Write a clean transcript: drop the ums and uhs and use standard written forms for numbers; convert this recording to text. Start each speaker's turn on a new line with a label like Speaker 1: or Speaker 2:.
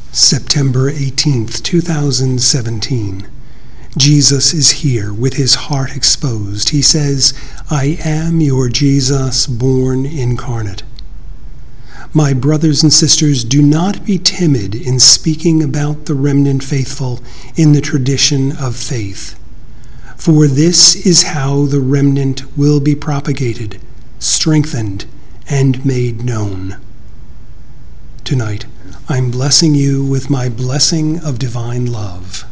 Speaker 1: September 18th, 2017. Jesus is here with his heart exposed. He says, "I am your Jesus born incarnate." My brothers and sisters, do not be timid in speaking about the remnant faithful in the tradition of faith. For this is how the remnant will be propagated, strengthened, and made known. Tonight, I'm blessing you with my blessing of divine love.